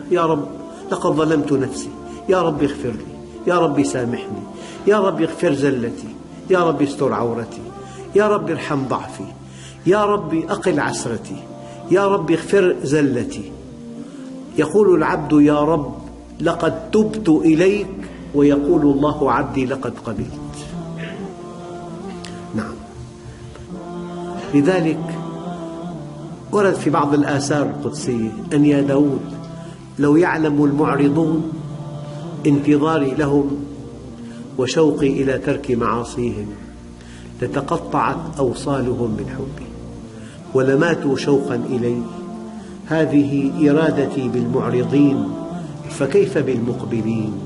يا رب لقد ظلمت نفسي، يا رب اغفر لي، يا رب سامحني، يا رب اغفر زلتي، يا رب استر عورتي، يا رب ارحم ضعفي، يا رب أقل عسرتي، يا رب اغفر زلتي. يقول العبد يا رب لقد تبت إليك، ويقول الله عبدي لقد قبلت. نعم، لذلك ورد في بعض الآثار القدسية أن يا داود لو يعلم المعرضون انتظاري لهم وشوقي إلى ترك معاصيهم لتقطعت أوصالهم من حبي ولماتوا شوقا إلي. هذه إرادتي بالمعرضين، فكيف بالمقبلين؟